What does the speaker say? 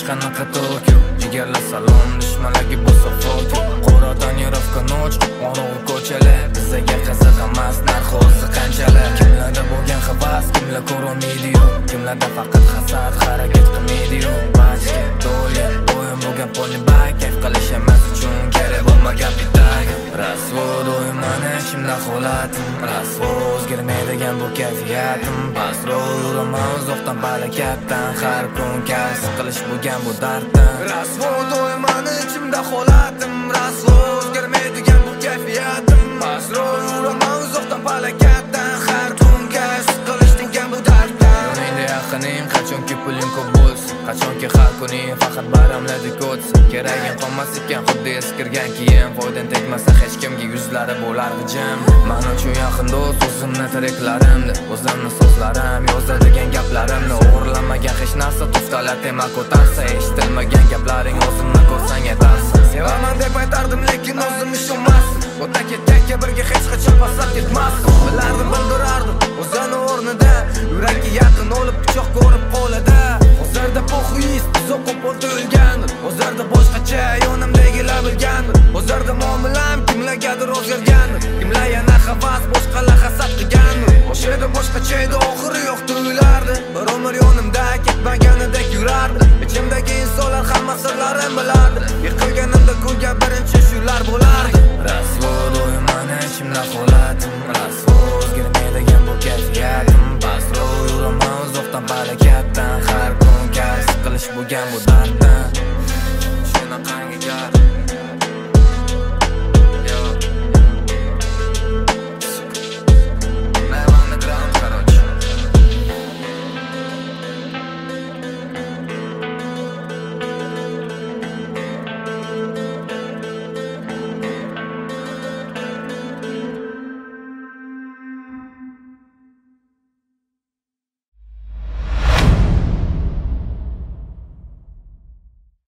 qanaqa Tokio jigarlar salom dushmanlarga bo'lsa foto qora tonirovka nочь qorong'u ko'chalar bizga qiziq emas narxi o'zi qanchalar kimlarda bo'lgan havas kimlar ko'rolmaydi-yu kimlarda faqat hasad harakat qilmaydi-yu bachka do'li o'yin bo'lgan polni bak kayf qilish emas uchun kerak bo'lmagan bitak rasvod o'yinman ichimda holatim rasvod o'zgarmaydigan bu kayfiyatim pastroq yuraman uzoqdan barakatdan har kun kasb qilish bo'lgan bu darddan rasvod o'yinman ichimda holatim rasvod o'zgarmaydigan bu kayfiyatim pastroq yuraman uzoqdan barakatdan har kun kasb qilish bo'lgan bu darddan menga yaqinim qachonki pulim ko'p bo'lsin qachonki har kuning faqat bayramlardek o'tsin keragin qolmas ekan xuddi eskirgan kiyim foydan tegmasa hech kimga yuzlari bo'lar g'ijim men uchun yaqin do'st o'zimni tiriklarimni o'zimni so'zlarim yozadigan gaplarimni o'g'irlamagan hech narsa to'xtalar tema ko'tarsa eshitilmagan gaplaring o'zimni ko'rsang yetarsin sevaman deb aytardim lekin o'zim ishonmasdim o'ta ketgan birga hech qachon pastlab ketmasdim bilardim bildirardim o'zini o'rnida yurakka yaqin olib pichoq ko'rib qo'lida hozirda poxuyist uzoq qo'pol tuyulgandir hozirda boshqacha yonimdagilar bilgandir hozirda muomalam kimlargadir o'zgargandir kimlar yana havas boshqalar hasad qilgandir boshida boshqacha edi oxiri yo'q tuyulardi bir umr yonimda ketmaganidek yurardi ichimdagi insonlar hamma sirlarim bilardi yiqilganimda kulgan birinchi shular bo'lardi rasvod o'yinman ichimda holatim rasvod o'zgarmaydigan bu kayfiyatim pastroq yuraman uzoqdan barakatdan har kun kasb qilish bo'lgan bu darddan shunaqangi gap